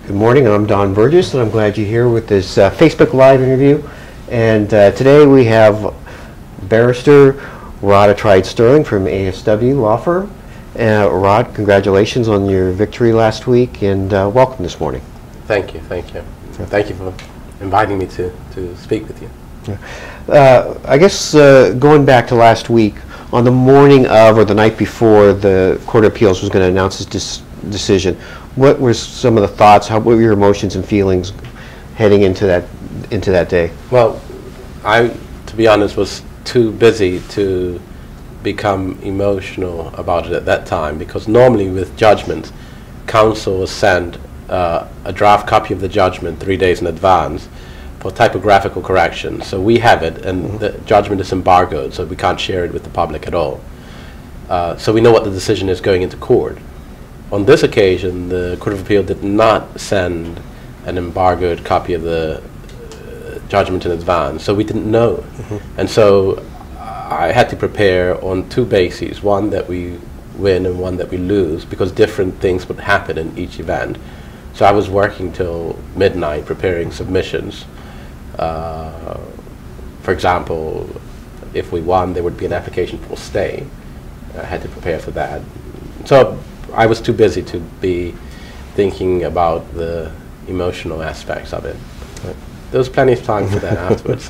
Good morning, I'm Don Burgess, and I'm glad you're here with this Facebook Live interview. And today we have Barrister Rod Atreide Sterling from ASW Law Firm. Rod, congratulations on your victory last week, and welcome this morning. Thank you, thank you. Thank you for inviting me to speak with you. I guess going back to last week, on the morning of or the night before the Court of Appeals was going to announce its decision, what were some of the thoughts, what were your emotions and feelings heading into that day? Well, I, to be honest, was too busy to become emotional about it at that time, because normally with judgments, counsel will send a draft copy of the judgment 3 days in advance for typographical correction. So we have it, and the judgment is embargoed, so we can't share it with the public at all. So we know what the decision is going into court. On this occasion, the Court of Appeal did not send an embargoed copy of the judgment in advance, so we didn't know. And so I had to prepare on two bases, one that we win and one that we lose, because different things would happen in each event. So I was working till midnight preparing submissions. For example, if we won, there would be an application for stay. I had to prepare for that. So I was too busy to be thinking about the emotional aspects of it. There was plenty of time for that afterwards.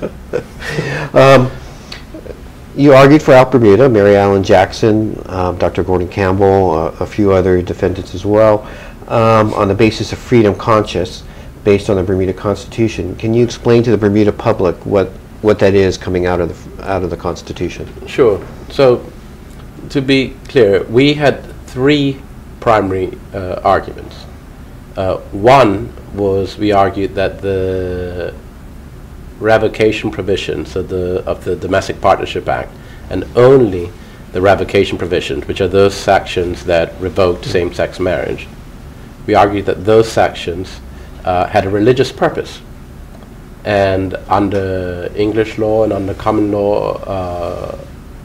You argued for Out Bermuda, Mary Ellen Jackson, Dr. Gordon Campbell, a few other defendants as well, on the basis of freedom conscious based on the Bermuda Constitution. Can you explain to the Bermuda public what that is coming out of the Constitution? Sure. So, to be clear, we had three primary arguments. One was we argued that the revocation provisions of the Domestic Partnership Act, and only the revocation provisions, which are those sections that revoked same-sex marriage, we argued that those sections had a religious purpose. And under English law and under common law,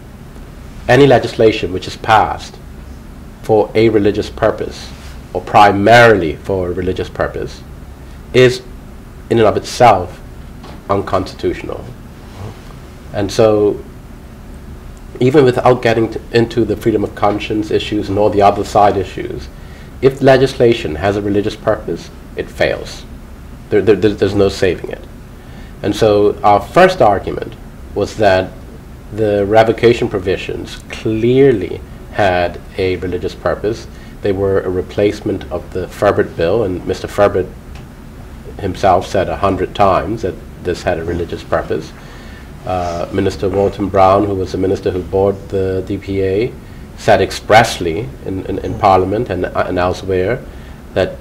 any legislation which is passed for a religious purpose, or primarily for a religious purpose, is in and of itself unconstitutional. And so, even without getting into the freedom of conscience issues and all the other side issues, if legislation has a religious purpose, it fails. There's no saving it. And so our first argument was that the revocation provisions clearly had a religious purpose. They were a replacement of the Furbert Bill, and Mr. Furbert himself said 100 times that this had a religious purpose. Minister Walton Brown, who was the minister who bought the DPA, said expressly in Parliament and elsewhere that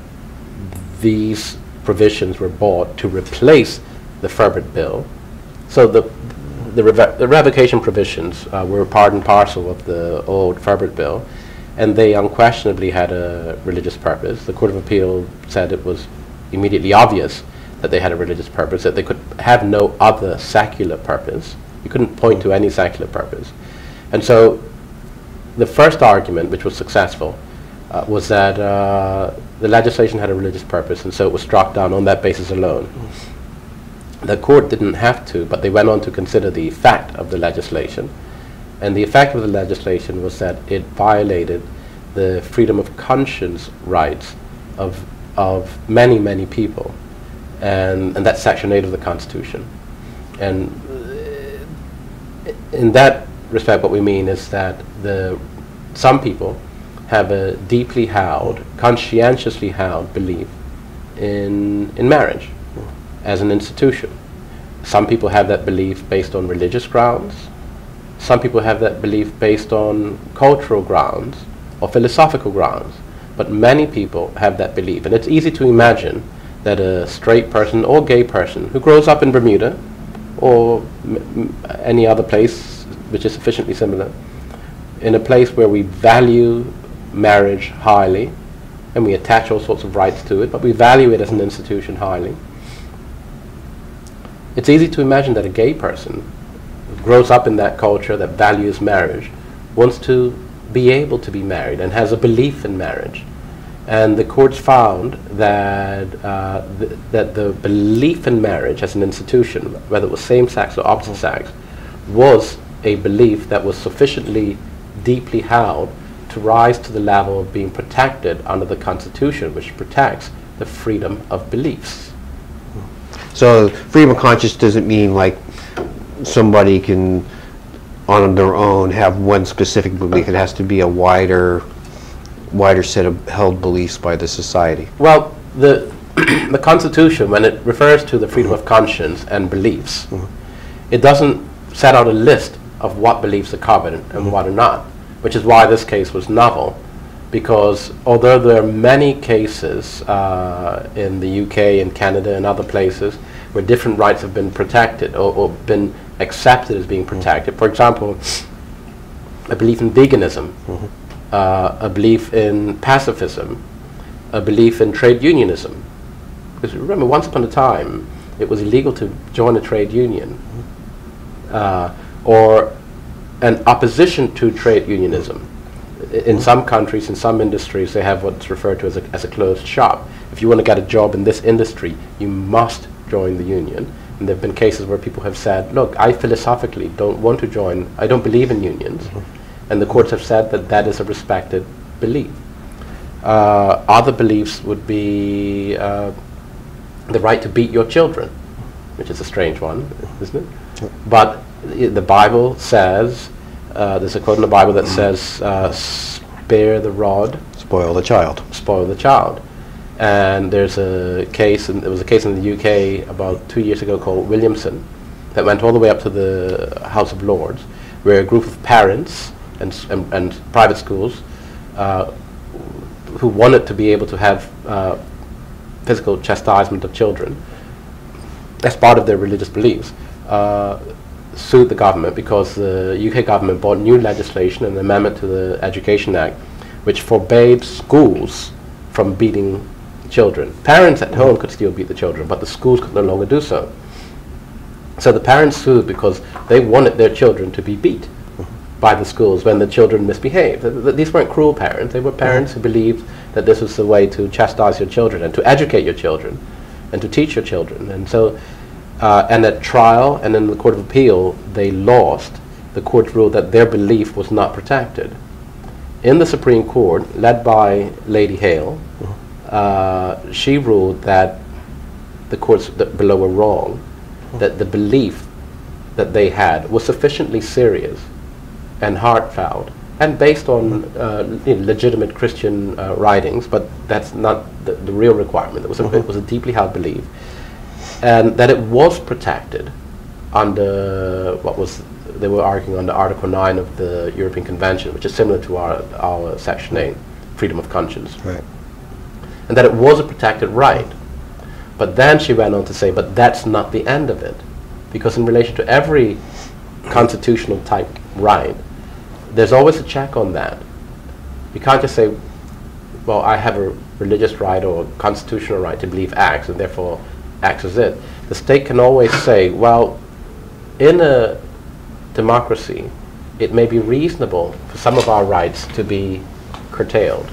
these provisions were bought to replace the Furbert Bill. So the revocation provisions were part and parcel of the old Furbert Bill, and they unquestionably had a religious purpose. The Court of Appeal said it was immediately obvious that they had a religious purpose, that they could have no other secular purpose. You couldn't point to any secular purpose. And so the first argument, which was successful, was that the legislation had a religious purpose, and so it was struck down on that basis alone. The court didn't have to, but they went on to consider the effect of the legislation. And the effect of the legislation was that it violated the freedom of conscience rights of many, many people. And that's Section 8 of the Constitution. And in that respect, what we mean is that some people have a deeply held, conscientiously held belief in marriage as an institution. Some people have that belief based on religious grounds. Some people have that belief based on cultural grounds or philosophical grounds. But many people have that belief. And it's easy to imagine that a straight person or gay person who grows up in Bermuda or any other place which is sufficiently similar, in a place where we value marriage highly and we attach all sorts of rights to it, but we value it as an institution highly. It's easy to imagine that a gay person who grows up in that culture that values marriage wants to be able to be married and has a belief in marriage. And the courts found that that the belief in marriage as an institution, whether it was same-sex or opposite sex, was a belief that was sufficiently deeply held to rise to the level of being protected under the Constitution, which protects the freedom of beliefs. So freedom of conscience doesn't mean like somebody can, on their own, have one specific belief. It has to be a wider set of held beliefs by the society. Well, the the Constitution, when it refers to the freedom of conscience and beliefs, it doesn't set out a list of what beliefs are covered and what are not, which is why this case was novel, because although there are many cases in the UK and Canada and other places where different rights have been protected or been accepted as being protected, for example, a belief in veganism, a belief in pacifism, a belief in trade unionism. Because remember, once upon a time, it was illegal to join a trade union, or an opposition to trade unionism. In some countries, in some industries, they have what's referred to as a closed shop. If you want to get a job in this industry, you must join the union. And there have been cases where people have said, look, I philosophically don't want to join, I don't believe in unions. And the courts have said that that is a respected belief. Other beliefs would be the right to beat your children, which is a strange one, isn't it? But the Bible says, there's a quote in the Bible that says, spare the rod, Spoil the child. spoil the child. And there's a case, and there was a case in the UK about 2 years ago called Williamson that went all the way up to the House of Lords, where a group of parents and private schools who wanted to be able to have physical chastisement of children as part of their religious beliefs sued the government because the UK government brought new legislation, an amendment to the Education Act, which forbade schools from beating children. Parents at home could still beat the children, but the schools could no longer do so. So the parents sued because they wanted their children to be beat by the schools when the children misbehaved. These weren't cruel parents. They were parents who believed that this was the way to chastise your children and to educate your children and to teach your children. And so, and at trial and in the Court of Appeal, they lost. The court ruled that their belief was not protected. In the Supreme Court, led by Lady Hale, she ruled that the courts below were wrong, that the belief that they had was sufficiently serious and heartfelt and based on legitimate Christian writings, but that's not the real requirement. It was a deeply held belief, and that it was protected under they were arguing under Article 9 of the European Convention, which is similar to our Section 8, freedom of conscience. Right. And that it was a protected right. But then she went on to say, but that's not the end of it. Because in relation to every constitutional type right, there's always a check on that. You can't just say, well, I have a religious right or a constitutional right to believe X, and therefore X is it. The state can always say, well, in a democracy, it may be reasonable for some of our rights to be curtailed.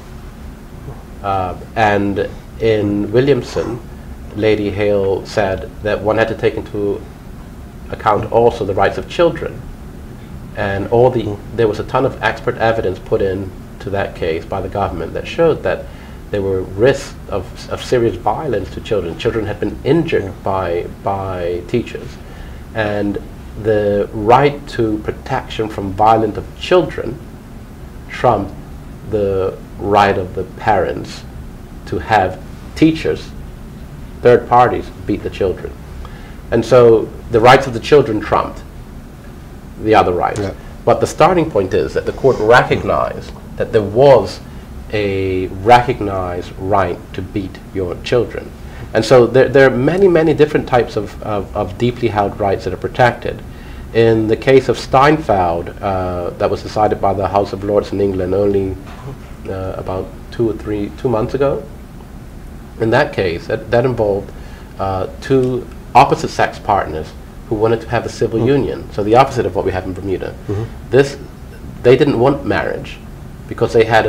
And in Williamson, Lady Hale said that one had to take into account also the rights of children. And there was a ton of expert evidence put into that case by the government that showed that there were risks of serious violence to children. Children had been injured by teachers. And the right to protection from violence of children trumped the right of the parents to have teachers, third parties, beat the children. And so the rights of the children trumped the other rights. Yeah. But the starting point is that the court recognized that there was a recognized right to beat your children. And so there are many, many different types of deeply held rights that are protected. In the case of Steinfeld, that was decided by the House of Lords in England only about 2 months ago. In that case, that involved two opposite sex partners who wanted to have a civil union, so the opposite of what we have in Bermuda. They didn't want marriage because they had a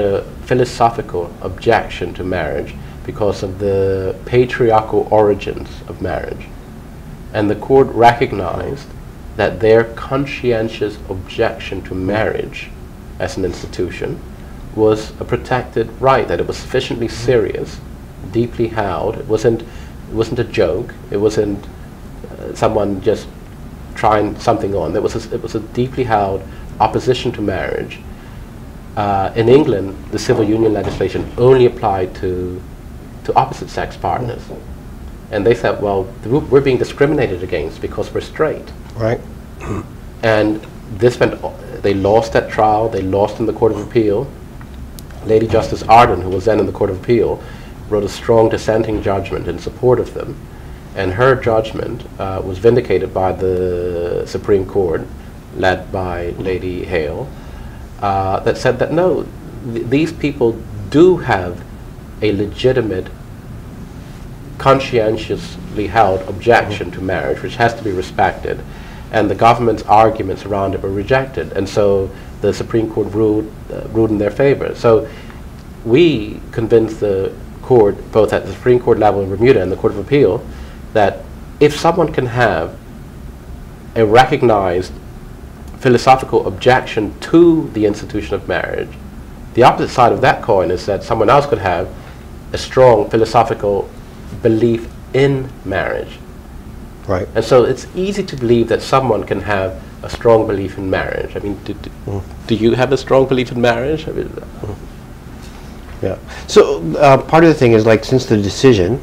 philosophical objection to marriage because of the patriarchal origins of marriage. And the court recognized that their conscientious objection to marriage as an institution was a protected right, that it was sufficiently serious, deeply held. It wasn't a joke. It wasn't someone just trying something on. It was a deeply held opposition to marriage. In England, the civil union legislation only applied to opposite-sex partners. And they said, well, we're being discriminated against because we're straight. Right. And this meant they lost that trial. They lost in the Court of Appeal. Lady Justice Arden, who was then in the Court of Appeal, wrote a strong dissenting judgment in support of them. And her judgment was vindicated by the Supreme Court, led by Lady Hale, that said that no, these people do have a legitimate, conscientiously held objection to marriage, which has to be respected, and the government's arguments around it were rejected, and so the Supreme Court ruled in their favor. So we convinced the court, both at the Supreme Court level in Bermuda and the Court of Appeal, that if someone can have a recognized philosophical objection to the institution of marriage, the opposite side of that coin is that someone else could have a strong philosophical belief in marriage. Right. And so it's easy to believe that someone can have a strong belief in marriage. I mean, do you have a strong belief in marriage? I mean, Yeah. So part of the thing is, like, since the decision,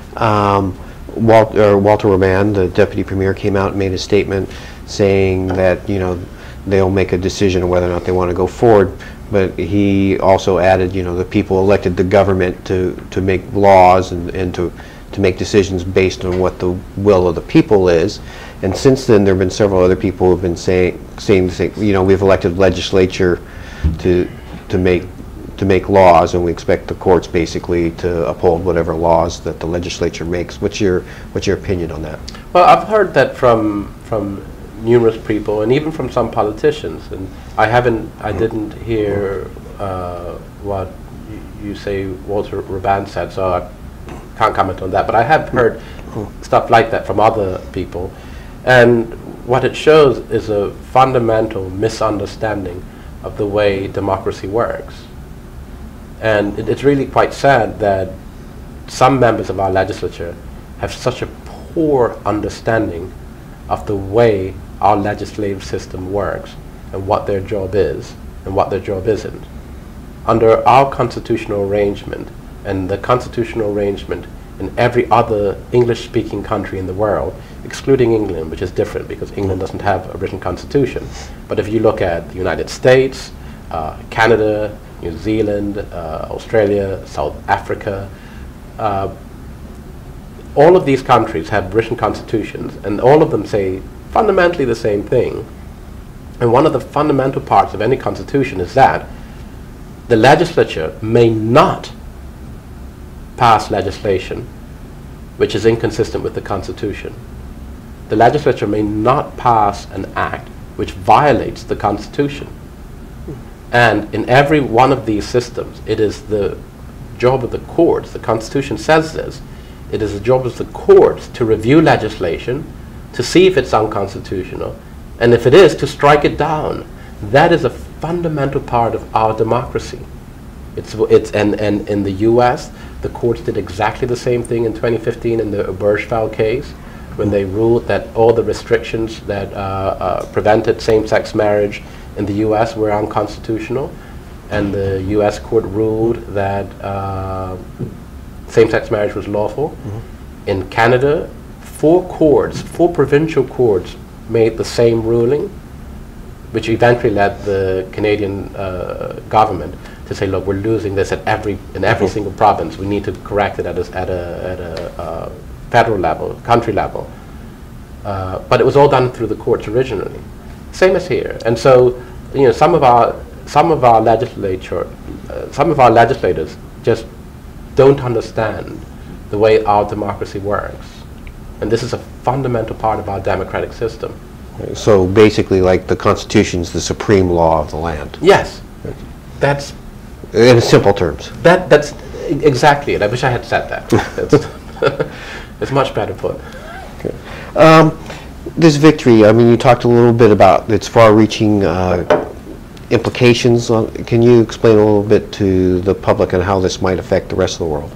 Walter Roman, the deputy premier, came out and made a statement saying that, you know, they'll make a decision on whether or not they want to go forward. But he also added, you know, the people elected the government to make laws and to make decisions based on what the will of the people is. And since then, there have been several other people who have been saying the same. You know, we've elected legislature to make laws, and we expect the courts basically to uphold whatever laws that the legislature makes. What's your opinion on that? well, I've heard that from numerous people, and even from some politicians. And I didn't hear what you say Walter Roban said, so I can't comment on that. But I have heard stuff like that from other people. And what it shows is a fundamental misunderstanding of the way democracy works. And it's really quite sad that some members of our legislature have such a poor understanding of the way our legislative system works and what their job is and what their job isn't. Under our constitutional arrangement and the constitutional arrangement in every other English-speaking country in the world, excluding England, which is different because England doesn't have a written constitution. But if you look at the United States, Canada, New Zealand, Australia, South Africa, all of these countries have written constitutions, and all of them say fundamentally the same thing. And one of the fundamental parts of any constitution is that the legislature may not pass legislation which is inconsistent with the Constitution. The legislature may not pass an act which violates the Constitution. And in every one of these systems, it is the job of the courts, the Constitution says this, it is the job of the courts to review legislation, to see if it's unconstitutional, and if it is, to strike it down. That is a fundamental part of our democracy. And in the U.S., the courts did exactly the same thing in 2015 in the Obergefell case, when they ruled that all the restrictions that prevented same-sex marriage in the U.S. were unconstitutional, and the U.S. court ruled that same-sex marriage was lawful. In Canada, four provincial courts made the same ruling, which eventually led the Canadian government to say, look, we're losing this in every single province. We need to correct it at a federal level, country level. But it was all done through the courts originally. Same as here. And so, you know, some of our legislators just don't understand the way our democracy works. And this is a fundamental part of our democratic system. So basically, like, the Constitution's the supreme law of the land. Yes. That's In simple terms. That's exactly it. I wish I had said that. That's it's much better put. This victory, I mean, you talked a little bit about its far-reaching implications. Can you explain a little bit to the public on how this might affect the rest of the world?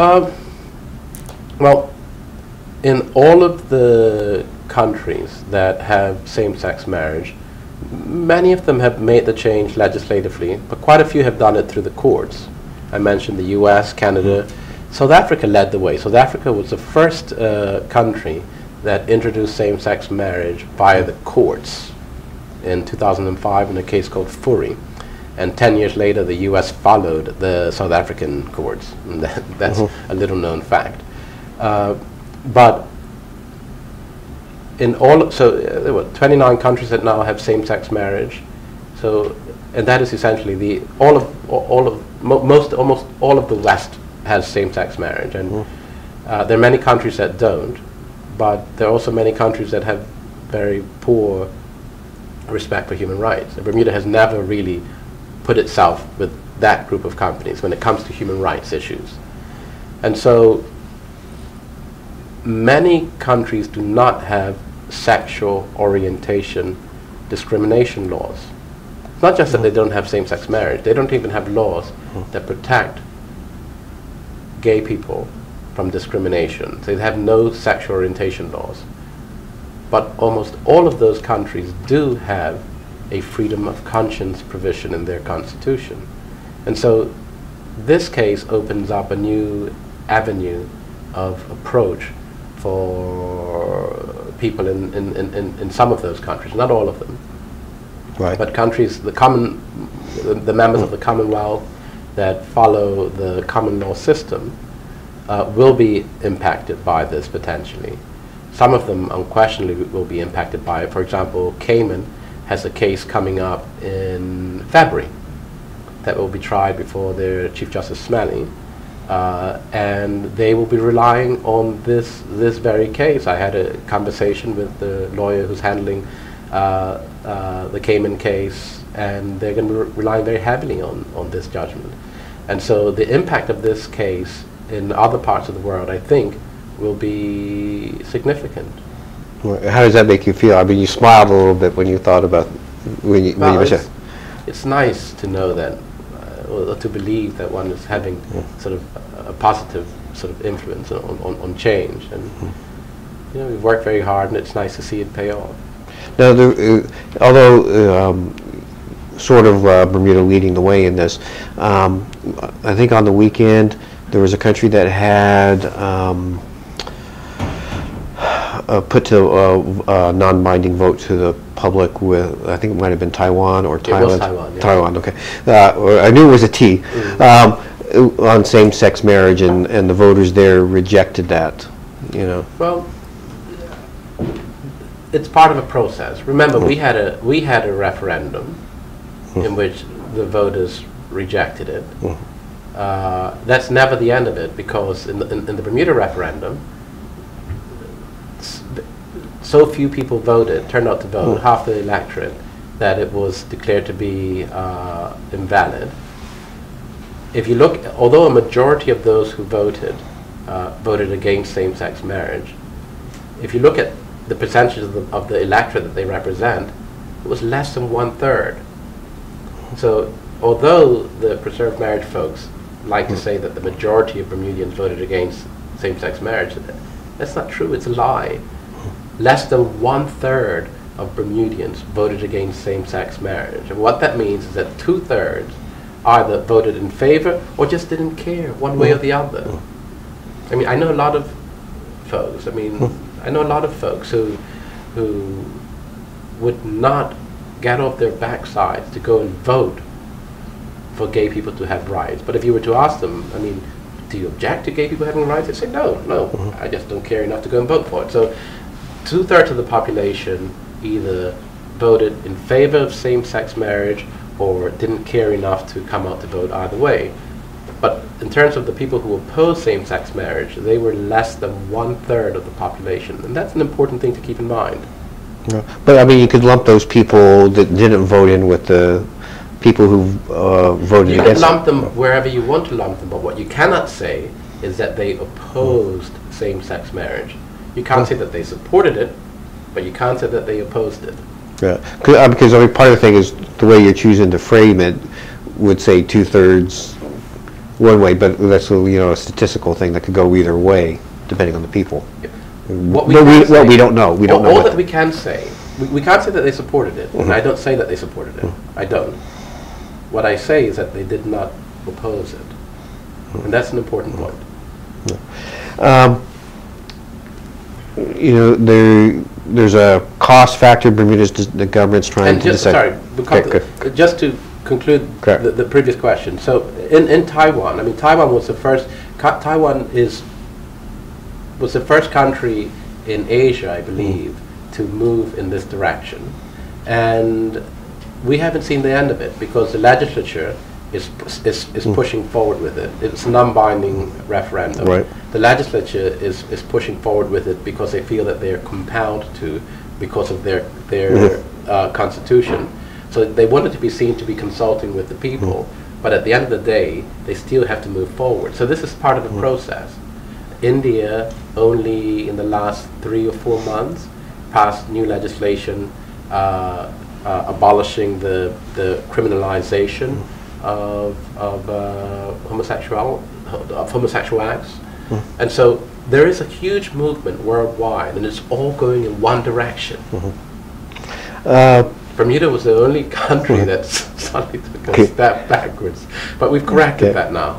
Well, in all of the countries that have same-sex marriage, many of them have made the change legislatively, but quite a few have done it through the courts. I mentioned the US, Canada. South Africa led the way. South Africa was the first country that introduced same-sex marriage via the courts in 2005 in a case called Fourie. And 10 years later, the US followed the South African courts. And that's a little-known fact. But in all, so there were 29 countries that now have same-sex marriage. So, and that is essentially almost all of the West has same-sex marriage, and there are many countries that don't, but there are also many countries that have very poor respect for human rights. And Bermuda has never really put itself with that group of companies when it comes to human rights issues. And so many countries do not have sexual orientation discrimination laws. It's not just that they don't have same-sex marriage, they don't even have laws that protect gay people from discrimination. They have no sexual orientation laws. But almost all of those countries do have a freedom of conscience provision in their constitution. And so this case opens up a new avenue of approach for people in some of those countries, not all of them. Right. But countries, the members of the Commonwealth that follow the common law system will be impacted by this potentially. Some of them unquestionably will be impacted by it. For example, Cayman has a case coming up in February that will be tried before their Chief Justice Smellie, and they will be relying on this very case. I had a conversation with the lawyer who's handling the Cayman case, and they're going to be relying very heavily on this judgment. And so the impact of this case in other parts of the world, I think, will be significant. How does that make you feel? I mean, you smiled a little bit when you thought about when you were saying. It's nice to know that, or to believe that one is having sort of a positive sort of influence on change. And you know, we've worked very hard, and it's nice to see it pay off. Now, although sort of Bermuda leading the way in this, I think on the weekend there was a country that had put to a non-binding vote to the public with, I think it might have been Taiwan or Thailand. It was Taiwan, yeah. Taiwan, okay. I knew it was a T. On same-sex marriage, and the voters there rejected that. You know. Well, it's part of a process. Remember, we had a referendum in which the voters rejected it. That's never the end of it, because in the Bermuda referendum, so few people turned out to vote, half the electorate, that it was declared to be invalid. If you look, although a majority of those who voted against same-sex marriage, if you look at the percentage of the electorate that they represent, it was less than 1/3. So although the preserved marriage folks like to say that the majority of Bermudians voted against same-sex marriage, that's not true, it's a lie. Less than 1/3 of Bermudians voted against same-sex marriage. And what that means is that 2/3 either voted in favor or just didn't care one way or the other. I mean, I know a lot of folks, I know a lot of folks who would not get off their backsides to go and vote for gay people to have rights. But if you were to ask them, I mean, do you object to gay people having rights? They'd say, no, I just don't care enough to go and vote for it. So 2/3 of the population either voted in favor of same-sex marriage or didn't care enough to come out to vote either way. But in terms of the people who oppose same-sex marriage, they were less than 1/3 of the population. And that's an important thing to keep in mind. Yeah. But I mean, you could lump those people that didn't vote in with people who voted You can against lump it. them wherever you want to lump them, but what you cannot say is that they opposed same-sex marriage. You can't say that they supported it, but you can't say that they opposed it. Yeah, because I mean, part of the thing is the way you're choosing to frame it would say 2/3 one way, but that's a statistical thing that could go either way depending on the people. What we But can say- we don't know. We don't know. All what that we can say, we can't say that they supported it, and I don't say that they supported it. I don't. What I say is that they did not oppose it, and that's an important point. There's a cost factor. Bermuda's the government's trying And to just, decide. sorry, Okay, good. just to conclude Correct. the previous question. So in Taiwan, I mean, Taiwan was the first. Taiwan was the first country in Asia, I believe, to move in this direction, and we haven't seen the end of it because the legislature is pushing forward with it. It's a non-binding referendum. Right. The legislature is pushing forward with it because they feel that they're compelled to because of their constitution. So they wanted to be seen to be consulting with the people, but at the end of the day, they still have to move forward. So this is part of the process. India, only in the last 3 or 4 months, passed new legislation abolishing the criminalization of homosexual acts. And so there is a huge movement worldwide, and it's all going in one direction. Bermuda was the only country that suddenly took a step backwards, but we've corrected that now.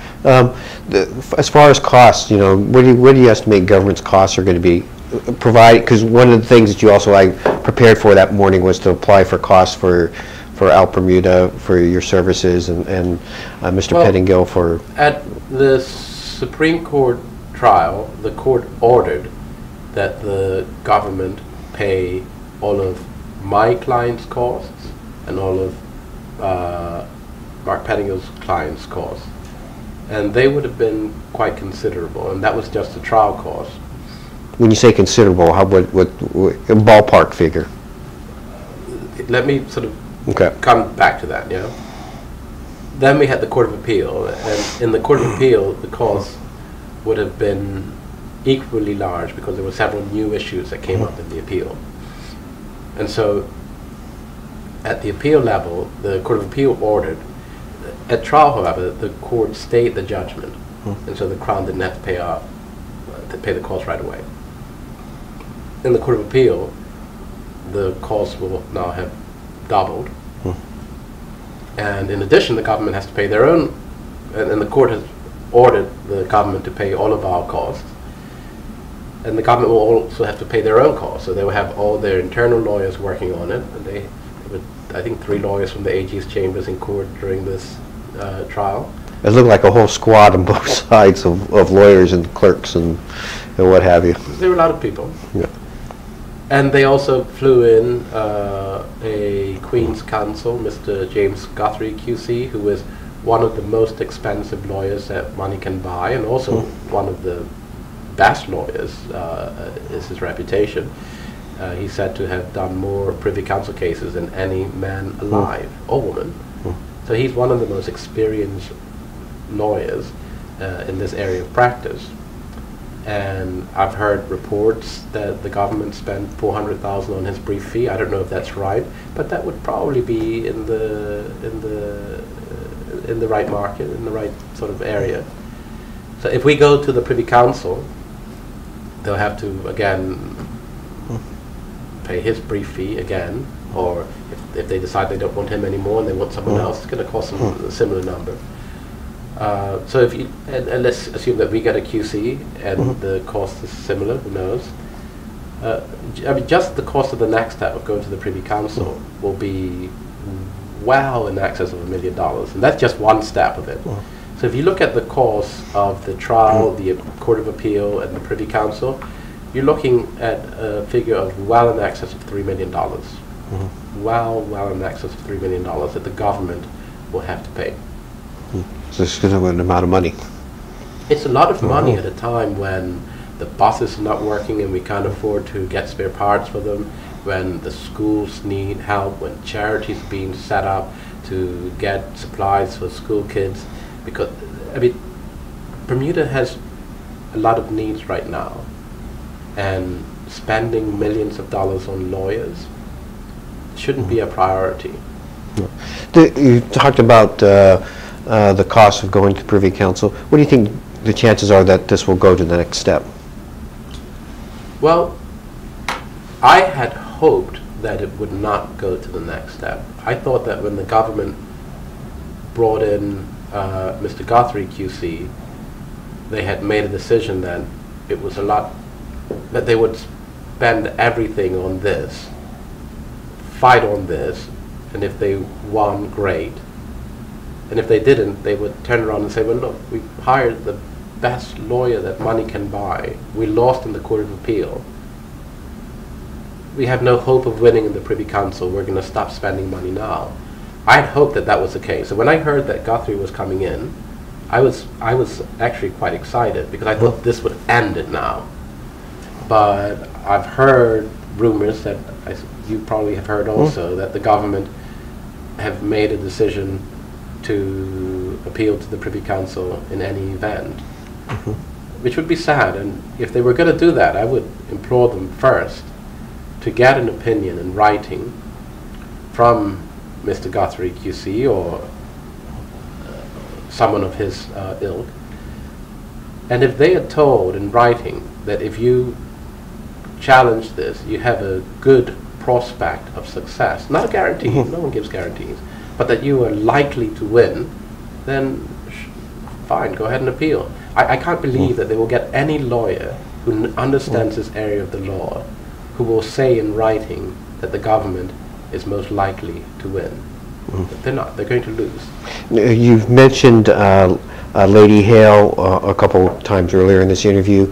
As far as costs, where do you estimate government's costs are going to be provided? Because one of the things that you also prepared for that morning was to apply for costs for Out Bermuda for your services and Mr. Pettingill for. At the Supreme Court trial, the court ordered that the government pay all of my client's costs and all of Mark Pettingill's client's costs. And they would have been quite considerable, and that was just a trial cost. When you say considerable, what a ballpark figure? Let me sort of Okay. come back to that, Then we had the Court of Appeal, and in the Court of Appeal, the costs would have been equally large because there were several new issues that came up in the appeal. And so, at the appeal level, the Court of Appeal ordered. At trial, however, the court stayed the judgment, and so the Crown didn't have to pay the cost right away. In the Court of Appeal, the costs will now have doubled, and in addition, the government has to pay their own, and the court has ordered the government to pay all of our costs, and the government will also have to pay their own costs. So they will have all their internal lawyers working on it, and they have, I think, 3 lawyers from the AG's chambers in court during this trial. It looked like a whole squad on both sides of lawyers and clerks and what have you. There were a lot of people. Yeah. And they also flew in a Queen's Counsel, Mr. James Guthrie QC, who is one of the most expensive lawyers that money can buy, and also one of the best lawyers, is his reputation. He's said to have done more Privy Council cases than any man alive or woman. So he's one of the most experienced lawyers in this area of practice. And I've heard reports that the government spent $400,000 on his brief fee. I don't know if that's right, but that would probably be in the right market, in the right sort of area. So if we go to the Privy Council, they'll have to again pay his brief fee again, or if they decide they don't want him anymore and they want someone else, it's going to cost them a similar number. So if you and let's assume that we get a QC and the cost is similar, who knows? I mean, just the cost of the next step of going to the Privy Council will be well in excess of $1 million, and that's just one step of it. So if you look at the cost of the trial, the Court of Appeal, and the Privy Council, you're looking at a figure of well in excess of $3 million. Well in excess of $3 million that the government will have to pay. So it's an amount of money. It's a lot of money at a time when the buses are not working and we can't afford to get spare parts for them, when the schools need help, when charities are being set up to get supplies for school kids, because I mean, Bermuda has a lot of needs right now, and spending millions of dollars on lawyers shouldn't be a priority. You talked about the cost of going to Privy Council. What do you think the chances are that this will go to the next step? Well, I had hoped that it would not go to the next step. I thought that when the government brought in Mr. Guthrie QC, they had made a decision that it was that they would spend everything on this, fight on this, and if they won, great. And if they didn't, they would turn around and say, well, look, we hired the best lawyer that money can buy. We lost in the Court of Appeal. We have no hope of winning in the Privy Council. We're going to stop spending money now. I had hoped that that was the case. So when I heard that Guthrie was coming in, I was actually quite excited, because I thought this would end it now. But I've heard rumors that you probably have heard also, that the government have made a decision to appeal to the Privy Council in any event, which would be sad. And if they were going to do that, I would implore them first to get an opinion in writing from Mr. Guthrie QC or someone of his ilk. And if they are told in writing that if you challenge this, you have a good prospect of success, not a guarantee, no one gives guarantees, but that you are likely to win, then fine, go ahead and appeal. I can't believe that they will get any lawyer who understands this area of the law who will say in writing that the government is most likely to win. They're not. They're going to lose. You've mentioned Lady Hale a couple times earlier in this interview.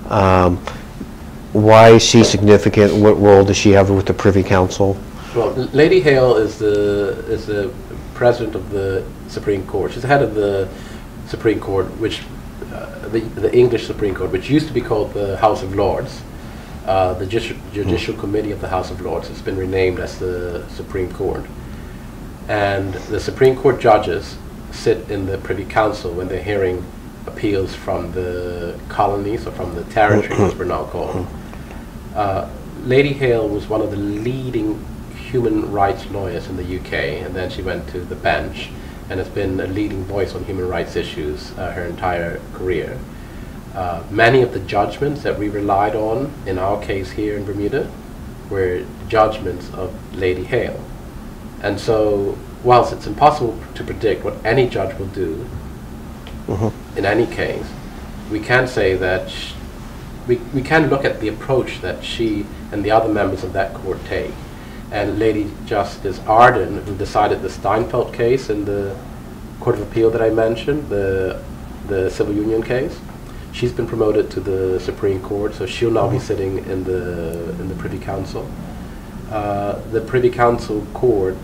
Why is she significant? What role does she have with the Privy Council? Well, Lady Hale is the president of the Supreme Court. She's the head of the Supreme Court, which the English Supreme Court, which used to be called the House of Lords. The Judicial Committee of the House of Lords has been renamed as the Supreme Court. And the Supreme Court judges sit in the Privy Council when they're hearing appeals from the colonies, or from the territories, as we're now called. Lady Hale was one of the leading human rights lawyers in the UK, and then she went to the bench and has been a leading voice on human rights issues her entire career. Many of the judgments that we relied on in our case here in Bermuda were judgments of Lady Hale. And so, whilst it's impossible to predict what any judge will do in any case, we can say that we can look at the approach that she and the other members of that court take. And Lady Justice Arden, who decided the Steinfeld case in the Court of Appeal that I mentioned, the civil union case, she's been promoted to the Supreme Court, so she'll now be sitting in the Privy Council. The Privy Council court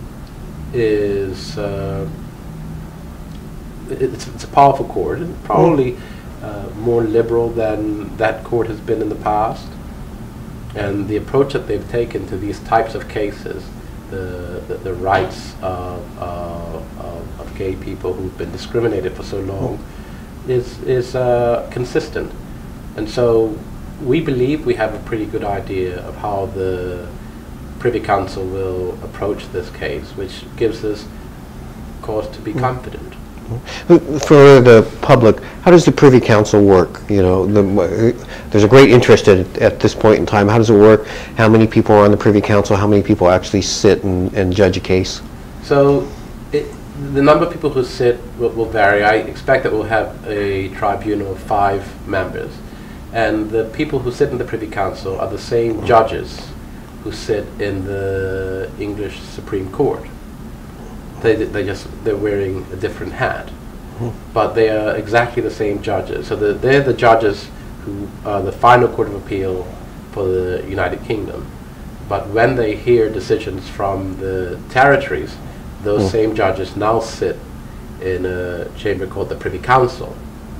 is it's a powerful court, and probably more liberal than that court has been in the past. And the approach that they've taken to these types of cases, the rights of gay people who've been discriminated for so long, is consistent. And so we believe we have a pretty good idea of how the Privy Council will approach this case, which gives us cause to be confident. For the public, how does the Privy Council work? You know, there's a great interest at this point in time. How does it work? How many people are on the Privy Council? How many people actually sit and judge a case? So the number of people who sit will vary. I expect that we'll have a tribunal of 5 members. And the people who sit in the Privy Council are the same judges who sit in the English Supreme Court. They're wearing a different hat, but they are exactly the same judges. So they're the judges who are the final Court of Appeal for the United Kingdom. But when they hear decisions from the territories, those same judges now sit in a chamber called the Privy Council,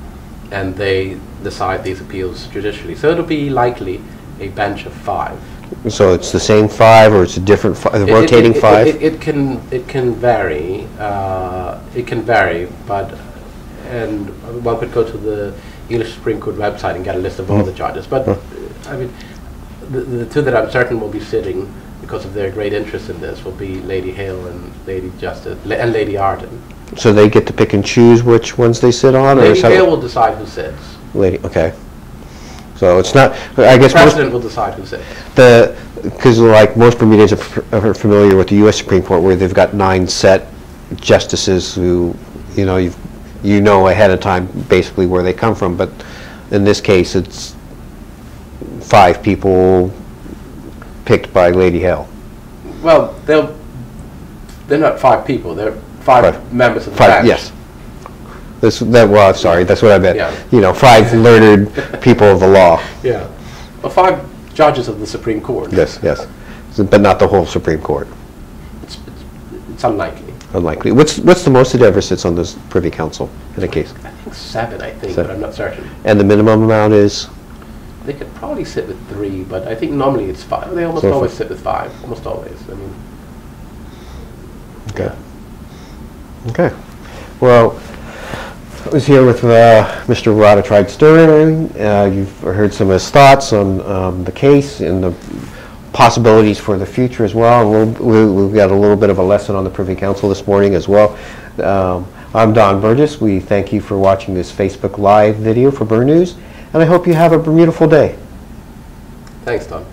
and they decide these appeals judicially. So it'll be likely a bench of 5. So it's the same 5, or it's a different rotating 5? It can vary. It can vary, but one could go to the English Supreme Court website and get a list of all the judges. But I mean, the two that I'm certain will be sitting because of their great interest in this will be Lady Hale and Lady Arden. So they get to pick and choose which ones they sit on, Lady Hale will decide who sits. Okay. So it's not. I guess the president will decide who sits. Because like most Bermudans are familiar with the U.S. Supreme Court, where they've got 9 set justices who, you know ahead of time basically where they come from. But in this case, it's 5 people picked by Lady Hale. Well, they're not 5 people. They're 5 members of the bench. Yes. Well, sorry, that's what I meant. Yeah. 5 learned people of the law. Yeah. Well, 5 judges of the Supreme Court. Yes. But not the whole Supreme Court. It's unlikely. Unlikely. What's the most it ever sits on this Privy Council in a case? I think 7, I think, 7. but I'm not certain. And the minimum amount is? They could probably sit with 3, but I think normally it's 5. They almost always sit with 5. Almost always. I mean. Okay. Okay. Well, I was here with Mr. Roderick Stern. You've heard some of his thoughts on the case and the possibilities for the future as well. And we've got a little bit of a lesson on the Privy Council this morning as well. I'm Don Burgess. We thank you for watching this Facebook Live video for Burn News, and I hope you have a beautiful day. Thanks, Don.